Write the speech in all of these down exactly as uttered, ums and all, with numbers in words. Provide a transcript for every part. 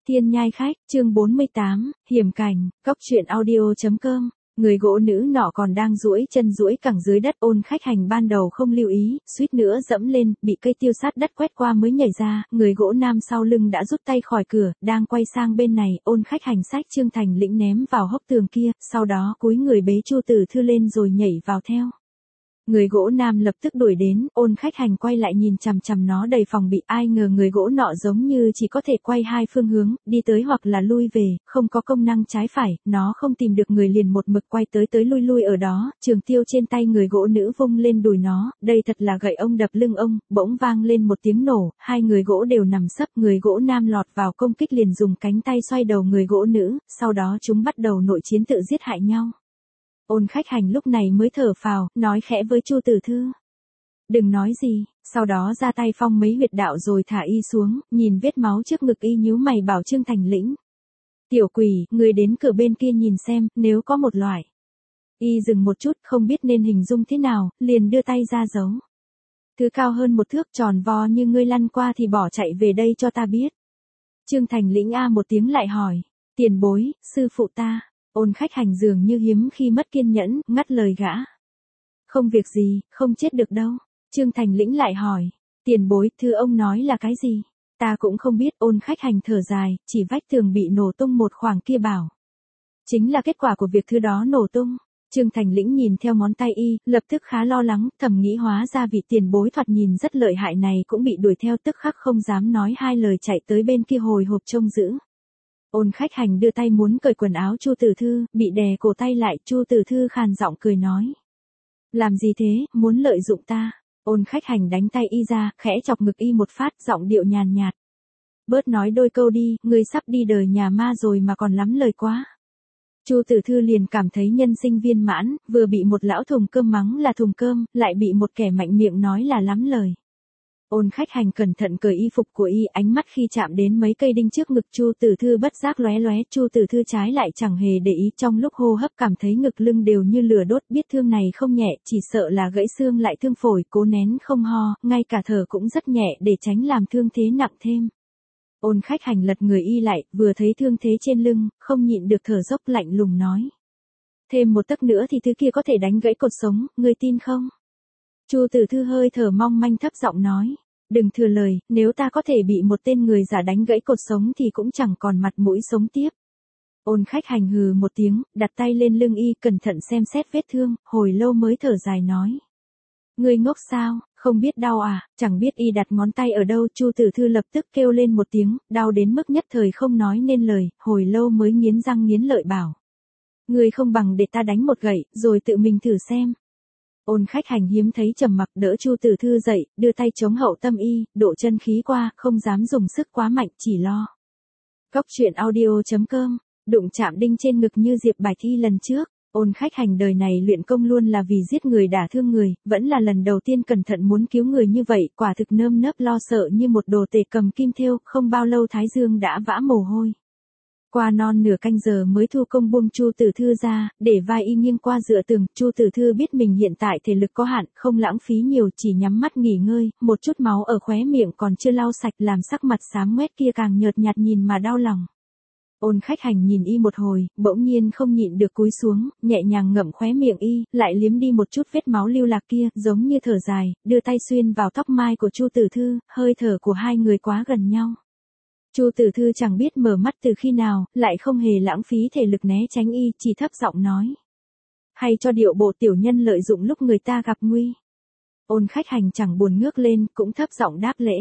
Thiên nhai khách, chương bốn mươi tám, hiểm cảnh, cóc truyện audio chấm com. Người gỗ nữ nọ còn đang duỗi chân duỗi cẳng dưới đất, Ôn Khách Hành ban đầu không lưu ý, suýt nữa dẫm lên, bị cây tiêu sát đất quét qua mới nhảy ra, người gỗ nam sau lưng đã rút tay khỏi cửa, đang quay sang bên này, Ôn Khách Hành xách Trương Thành Lĩnh ném vào hốc tường kia, sau đó cúi người bế Chu Tử Thư lên rồi nhảy vào theo. Người gỗ nam lập tức đuổi đến, Ôn Khách Hành quay lại nhìn chằm chằm nó đầy phòng bị, ai ngờ người gỗ nọ giống như chỉ có thể quay hai phương hướng, đi tới hoặc là lui về, không có công năng trái phải, nó không tìm được người liền một mực quay tới tới lui lui ở đó, trường tiêu trên tay người gỗ nữ vung lên đùi nó, đây thật là gậy ông đập lưng ông, bỗng vang lên một tiếng nổ, hai người gỗ đều nằm sấp, người gỗ nam lọt vào công kích liền dùng cánh tay xoay đầu người gỗ nữ, sau đó chúng bắt đầu nội chiến tự giết hại nhau. Ôn Khách Hành lúc này mới thở phào, nói khẽ với Chu Tử Thư. Đừng nói gì, sau đó ra tay phong mấy huyệt đạo rồi thả y xuống, nhìn vết máu trước ngực y nhíu mày bảo Trương Thành Lĩnh. Tiểu quỷ, người đến cửa bên kia nhìn xem, nếu có một loại. Y dừng một chút, không biết nên hình dung thế nào, liền đưa tay ra giấu. Thứ cao hơn một thước tròn vo như ngươi lăn qua thì bỏ chạy về đây cho ta biết. Trương Thành Lĩnh a một tiếng lại hỏi. Tiền bối, sư phụ ta. Ôn Khách Hành dường như hiếm khi mất kiên nhẫn, ngắt lời gã. Không việc gì, không chết được đâu. Trương Thành Lĩnh lại hỏi. Tiền bối, thư ông nói là cái gì? Ta cũng không biết. Ôn Khách Hành thở dài, chỉ vách tường bị nổ tung một khoảng kia bảo. Chính là kết quả của việc thứ đó nổ tung. Trương Thành Lĩnh nhìn theo ngón tay y, lập tức khá lo lắng, thầm nghĩ hóa ra vị tiền bối thoạt nhìn rất lợi hại này cũng bị đuổi theo, tức khắc không dám nói hai lời chạy tới bên kia hồi hộp trông giữ. Ôn Khách Hành đưa tay muốn cởi quần áo Chu Tử Thư, bị đè cổ tay lại, Chu Tử Thư khàn giọng cười nói. Làm gì thế, muốn lợi dụng ta? Ôn Khách Hành đánh tay y ra, khẽ chọc ngực y một phát, giọng điệu nhàn nhạt. Bớt nói đôi câu đi, ngươi sắp đi đời nhà ma rồi mà còn lắm lời quá. Chu Tử Thư liền cảm thấy nhân sinh viên mãn, vừa bị một lão thùng cơm mắng là thùng cơm, lại bị một kẻ mạnh miệng nói là lắm lời. Ôn Khách Hành cẩn thận cởi y phục của y, ánh mắt khi chạm đến mấy cây đinh trước ngực Chu Tử Thư bất giác lóe lóe, Chu Tử Thư trái lại chẳng hề để ý, trong lúc hô hấp cảm thấy ngực lưng đều như lửa đốt, biết thương này không nhẹ, chỉ sợ là gãy xương lại thương phổi, cố nén không ho, ngay cả thở cũng rất nhẹ để tránh làm thương thế nặng thêm. Ôn Khách Hành lật người y lại, vừa thấy thương thế trên lưng, không nhịn được thở dốc lạnh lùng nói. Thêm một tấc nữa thì thứ kia có thể đánh gãy cột sống, ngươi tin không? Chu Tử Thư hơi thở mong manh thấp giọng nói. Đừng thừa lời, nếu ta có thể bị một tên người giả đánh gãy cột sống thì cũng chẳng còn mặt mũi sống tiếp. Ôn Khách Hành hừ một tiếng, đặt tay lên lưng y, cẩn thận xem xét vết thương, hồi lâu mới thở dài nói. Ngươi ngốc sao, không biết đau à, chẳng biết y đặt ngón tay ở đâu. Chu Tử Thư lập tức kêu lên một tiếng, đau đến mức nhất thời không nói nên lời, hồi lâu mới nghiến răng nghiến lợi bảo. Ngươi không bằng để ta đánh một gậy, rồi tự mình thử xem. Ôn Khách Hành hiếm thấy trầm mặc, đỡ Chu Tử Thư dậy, đưa tay chống hậu tâm y, độ chân khí qua, không dám dùng sức quá mạnh, chỉ lo. Cóc truyện audio chấm com, đụng chạm đinh trên ngực như Diệp Bài Thi lần trước. Ôn Khách Hành đời này luyện công luôn là vì giết người đả thương người, vẫn là lần đầu tiên cẩn thận muốn cứu người như vậy, quả thực nơm nớp lo sợ như một đồ tể cầm kim thêu, không bao lâu thái dương đã vã mồ hôi. Qua non nửa canh giờ mới thu công buông Chu Tử Thư ra, để vai y nghiêng qua dựa tường, Chu Tử Thư biết mình hiện tại thể lực có hạn, không lãng phí nhiều, chỉ nhắm mắt nghỉ ngơi, một chút máu ở khóe miệng còn chưa lau sạch làm sắc mặt xám ngoét kia càng nhợt nhạt nhìn mà đau lòng. Ôn Khách Hành nhìn y một hồi, bỗng nhiên không nhịn được cúi xuống, nhẹ nhàng ngậm khóe miệng y, lại liếm đi một chút vết máu lưu lạc kia, giống như thở dài, đưa tay xuyên vào tóc mai của Chu Tử Thư, hơi thở của hai người quá gần nhau. Chu Tử Thư chẳng biết mở mắt từ khi nào, lại không hề lãng phí thể lực né tránh y, chỉ thấp giọng nói. Hay cho điệu bộ tiểu nhân lợi dụng lúc người ta gặp nguy. Ôn Khách Hành chẳng buồn ngước lên, cũng thấp giọng đáp lễ.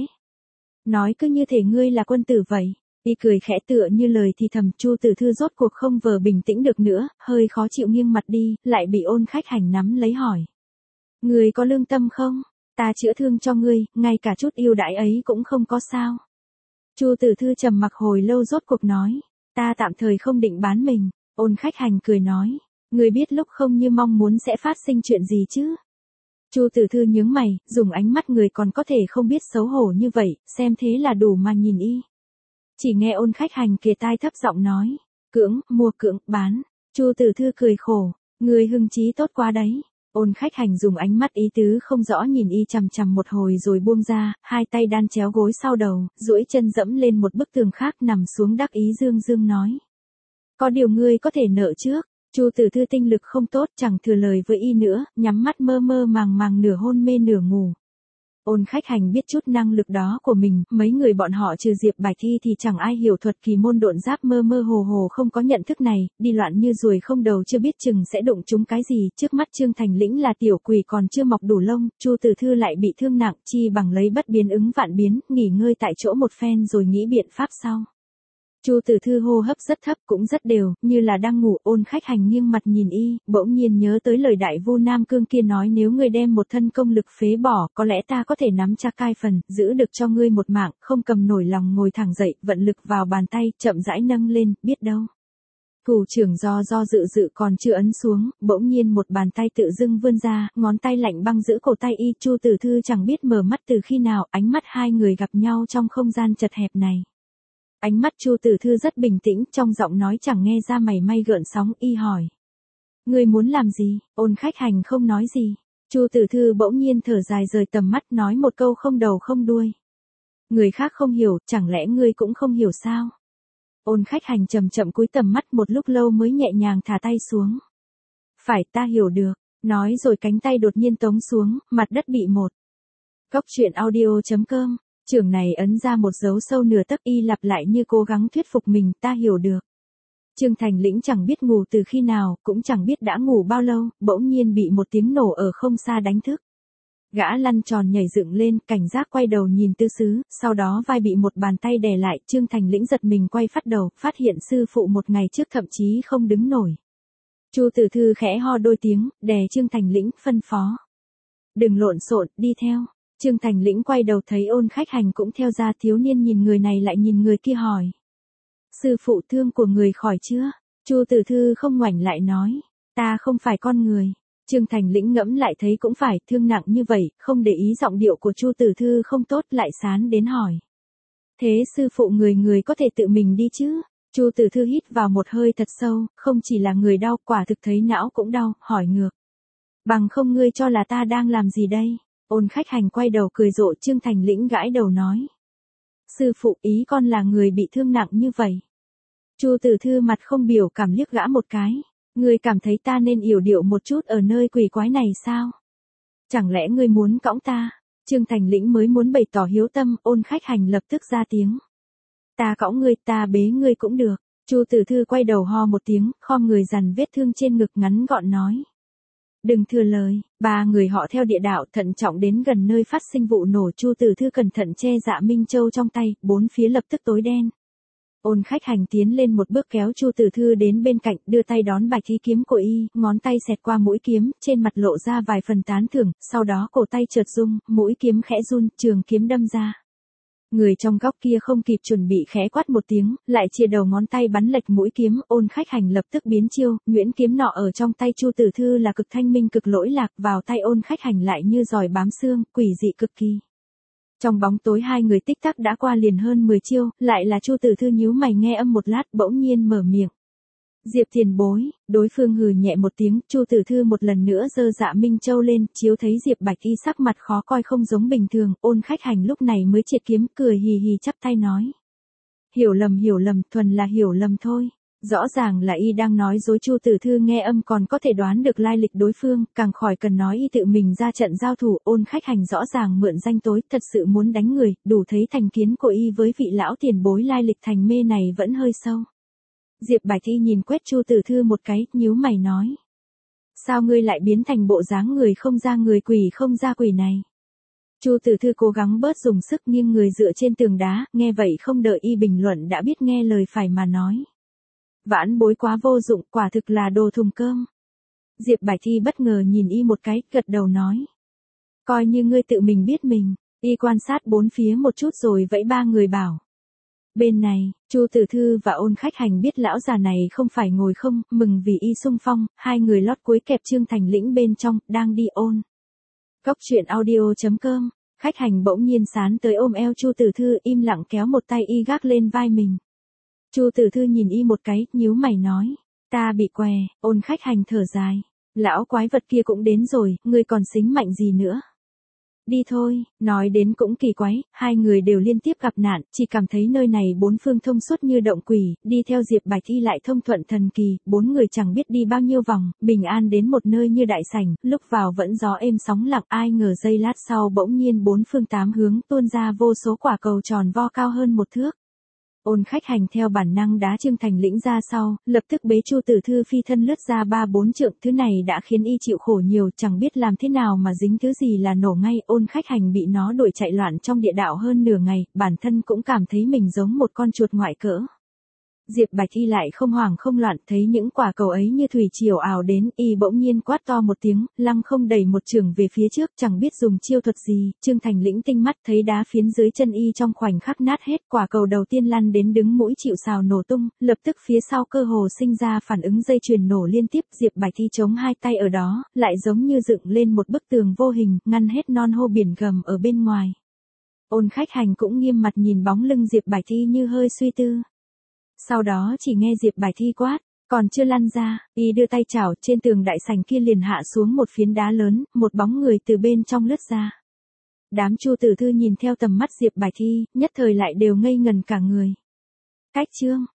Nói cứ như thể ngươi là quân tử vậy. Y cười khẽ tựa như lời thì thầm. Chu Tử Thư rốt cuộc không vờ bình tĩnh được nữa, hơi khó chịu nghiêng mặt đi, lại bị Ôn Khách Hành nắm lấy hỏi. Ngươi có lương tâm không? Ta chữa thương cho ngươi, ngay cả chút yêu đãi ấy cũng không có sao. Chu Tử Thư trầm mặc hồi lâu rốt cuộc nói, ta tạm thời không định bán mình. Ôn Khách Hành cười nói, ngươi biết lúc không như mong muốn sẽ phát sinh chuyện gì chứ? Chu Tử Thư nhướng mày, dùng ánh mắt người còn có thể không biết xấu hổ như vậy, xem thế là đủ mà nhìn y. Chỉ nghe Ôn Khách Hành kề tai thấp giọng nói, cưỡng, mua cưỡng, bán. Chu Tử Thư cười khổ, ngươi hưng trí tốt quá đấy. Ôn khách hành dùng ánh mắt ý tứ không rõ nhìn y chằm chằm một hồi rồi buông ra, hai tay đan chéo gối sau đầu, duỗi chân dẫm lên một bức tường khác nằm xuống đắc ý dương dương nói. Có điều ngươi có thể nợ trước. Chu Tử Thư tinh lực không tốt chẳng thừa lời với y nữa, nhắm mắt mơ mơ màng màng nửa hôn mê nửa ngủ. Ôn khách hành biết chút năng lực đó của mình, mấy người bọn họ trừ Diệp Bạch Thi thì chẳng ai hiểu thuật kỳ môn độn giáp, mơ mơ hồ hồ không có nhận thức này, đi loạn như ruồi không đầu chưa biết chừng sẽ đụng chúng cái gì, trước mắt Trương Thành Lĩnh là tiểu quỷ còn chưa mọc đủ lông, Chu Tử Thư lại bị thương nặng, chi bằng lấy bất biến ứng vạn biến, nghỉ ngơi tại chỗ một phen rồi nghĩ biện pháp sau. Chu Tử Thư hô hấp rất thấp cũng rất đều, như là đang ngủ. Ôn khách hành nghiêng mặt nhìn y, bỗng nhiên nhớ tới lời đại vu Nam Cương kia nói, nếu ngươi đem một thân công lực phế bỏ, có lẽ ta có thể nắm cha cai phần, giữ được cho ngươi một mạng, không cầm nổi lòng ngồi thẳng dậy, vận lực vào bàn tay, chậm rãi nâng lên, biết đâu. Thủ trưởng do do dự dự còn chưa ấn xuống, bỗng nhiên một bàn tay tự dưng vươn ra, ngón tay lạnh băng giữ cổ tay y. Chu Tử Thư chẳng biết mở mắt từ khi nào, ánh mắt hai người gặp nhau trong không gian chật hẹp này. Ánh mắt Chu Tử Thư rất bình tĩnh, trong giọng nói chẳng nghe ra mảy may gợn sóng. Y hỏi. Ngươi muốn làm gì? Ôn khách hành không nói gì. Chu Tử Thư bỗng nhiên thở dài rời tầm mắt nói một câu không đầu không đuôi. Người khác không hiểu, chẳng lẽ ngươi cũng không hiểu sao? Ôn khách hành chậm chậm cúi tầm mắt một lúc lâu mới nhẹ nhàng thả tay xuống. Phải, ta hiểu được. Nói rồi cánh tay đột nhiên tống xuống, mặt đất bị một. Cốc truyện audio chấm com. Trưởng này ấn ra một dấu sâu nửa tấc, y lặp lại như cố gắng thuyết phục mình, ta hiểu được. Trương Thành Lĩnh chẳng biết ngủ từ khi nào, cũng chẳng biết đã ngủ bao lâu, bỗng nhiên bị một tiếng nổ ở không xa đánh thức. Gã lăn tròn nhảy dựng lên, cảnh giác quay đầu nhìn Tư Sứ, sau đó vai bị một bàn tay đè lại, Trương Thành Lĩnh giật mình quay phát đầu, phát hiện sư phụ một ngày trước thậm chí không đứng nổi. Chu Tử Thư khẽ ho đôi tiếng, đè Trương Thành Lĩnh, phân phó. Đừng lộn xộn, đi theo. Trương Thành Lĩnh quay đầu thấy ôn khách hành cũng theo ra, thiếu niên nhìn người này lại nhìn người kia hỏi. Sư phụ, thương của người khỏi chưa? Chu Tử Thư không ngoảnh lại nói. Ta không phải con người. Trương Thành Lĩnh ngẫm lại thấy cũng phải, thương nặng như vậy, không để ý giọng điệu của Chu Tử Thư không tốt, lại sán đến hỏi. Thế sư phụ người người có thể tự mình đi chứ? Chu Tử Thư hít vào một hơi thật sâu, không chỉ là người đau, quả thực thấy não cũng đau, hỏi ngược. Bằng không ngươi cho là ta đang làm gì đây? Ôn khách hành quay đầu cười rộ. Trương Thành Lĩnh gãi đầu nói. Sư phụ, ý con là người bị thương nặng như vậy. Chu Tử Thư mặt không biểu cảm liếc gã một cái. Ngươi cảm thấy ta nên yểu điệu một chút ở nơi quỷ quái này sao? Chẳng lẽ ngươi muốn cõng ta? Trương Thành Lĩnh mới muốn bày tỏ hiếu tâm, ôn khách hành lập tức ra tiếng. Ta cõng ngươi, ta bế ngươi cũng được. Chu Tử Thư quay đầu ho một tiếng, khom người dằn vết thương trên ngực ngắn gọn nói. Đừng thừa lời. Ba người họ theo địa đạo thận trọng đến gần nơi phát sinh vụ nổ. Chu Tử Thư cẩn thận che dạ Minh Châu trong tay, bốn phía lập tức tối đen. Ôn khách hành tiến lên một bước kéo Chu Tử Thư đến bên cạnh, đưa tay đón bạch thi kiếm của y, ngón tay xẹt qua mũi kiếm, trên mặt lộ ra vài phần tán thưởng, sau đó cổ tay chợt rung, mũi kiếm khẽ run, trường kiếm đâm ra. Người trong góc kia không kịp chuẩn bị khẽ quát một tiếng, lại chia đầu ngón tay bắn lệch mũi kiếm. Ôn khách hành lập tức biến chiêu, nhuyễn kiếm nọ ở trong tay Chu Tử Thư là cực thanh minh cực lỗi lạc, vào tay ôn khách hành lại như giòi bám xương, quỷ dị cực kỳ. Trong bóng tối hai người tích tắc đã qua liền hơn mười chiêu, lại là Chu Tử Thư nhíu mày nghe âm một lát, bỗng nhiên mở miệng. Diệp tiền bối. Đối phương hừ nhẹ một tiếng, Chu Tử Thư một lần nữa giơ dạ Minh Châu lên, chiếu thấy Diệp Bạch Y sắc mặt khó coi không giống bình thường. Ôn khách hành lúc này mới triệt kiếm, cười hì hì chắp tay nói. Hiểu lầm hiểu lầm, thuần là hiểu lầm thôi. Rõ ràng là y đang nói dối. Chu Tử Thư nghe âm còn có thể đoán được lai lịch đối phương, càng khỏi cần nói y tự mình ra trận giao thủ. Ôn khách hành rõ ràng mượn danh tối, thật sự muốn đánh người, đủ thấy thành kiến của y với vị lão tiền bối lai lịch thành mê này vẫn hơi sâu. Diệp Bạch Y nhìn quét Chu Tử Thư một cái, nhíu mày nói. Sao ngươi lại biến thành bộ dáng người không ra người quỷ không ra quỷ này? Chu Tử Thư cố gắng bớt dùng sức nghiêng người dựa trên tường đá, nghe vậy không đợi y bình luận đã biết nghe lời phải mà nói. Vãn bối quá vô dụng, quả thực là đồ thùng cơm. Diệp Bạch Y bất ngờ nhìn y một cái, gật đầu nói. Coi như ngươi tự mình biết mình. Y quan sát bốn phía một chút rồi vẫy ba người bảo. Bên này, Chu Tử Thư và ôn khách hành biết lão già này không phải ngồi không, mừng vì y xung phong, hai người lót cuối kẹp Trương Thành Lĩnh bên trong, đang đi ôn. Cốc truyện audio chấm com, khách hành bỗng nhiên sán tới ôm eo Chu Tử Thư, im lặng kéo một tay y gác lên vai mình. Chu Tử Thư nhìn y một cái, nhíu mày nói, ta bị què. Ôn khách hành thở dài. Lão quái vật kia cũng đến rồi, ngươi còn xính mạnh gì nữa? Đi thôi, nói đến cũng kỳ quái, hai người đều liên tiếp gặp nạn, chỉ cảm thấy nơi này bốn phương thông suốt như động quỷ, đi theo Diệp Bạch Thi lại thông thuận thần kỳ, bốn người chẳng biết đi bao nhiêu vòng, bình an đến một nơi như đại sảnh, lúc vào vẫn gió êm sóng lặng, ai ngờ giây lát sau bỗng nhiên bốn phương tám hướng tuôn ra vô số quả cầu tròn vo cao hơn một thước. Ôn Khách Hành theo bản năng đá Trương Thành Lĩnh ra sau, lập tức bế Chu Tử Thư phi thân lướt ra ba bốn trượng, thứ này đã khiến y chịu khổ nhiều, chẳng biết làm thế nào mà dính thứ gì là nổ ngay. Ôn Khách Hành bị nó đuổi chạy loạn trong địa đạo hơn nửa ngày, bản thân cũng cảm thấy mình giống một con chuột ngoại cỡ. Diệp Bạch Thi lại không hoảng không loạn, thấy những quả cầu ấy như thủy triều ào đến, y bỗng nhiên quát to một tiếng, lăng không đẩy một chưởng về phía trước, chẳng biết dùng chiêu thuật gì. Trương Thành Lĩnh tinh mắt thấy đá phiến dưới chân y trong khoảnh khắc nát hết, quả cầu đầu tiên lăn đến đứng mũi chịu sào nổ tung, lập tức phía sau cơ hồ sinh ra phản ứng dây chuyền nổ liên tiếp. Diệp Bạch Thi chống hai tay ở đó, lại giống như dựng lên một bức tường vô hình, ngăn hết non hô biển gầm ở bên ngoài. Ôn Khách Hành cũng nghiêm mặt nhìn bóng lưng Diệp Bạch Thi như hơi suy tư. Sau đó chỉ nghe Diệp Bạch Thi quát, còn chưa lăn ra, y đưa tay chảo, trên tường đại sảnh kia liền hạ xuống một phiến đá lớn, một bóng người từ bên trong lướt ra. Đám Chu Tử Thư nhìn theo tầm mắt Diệp Bạch Thi, nhất thời lại đều ngây ngần cả người. Cách Trương,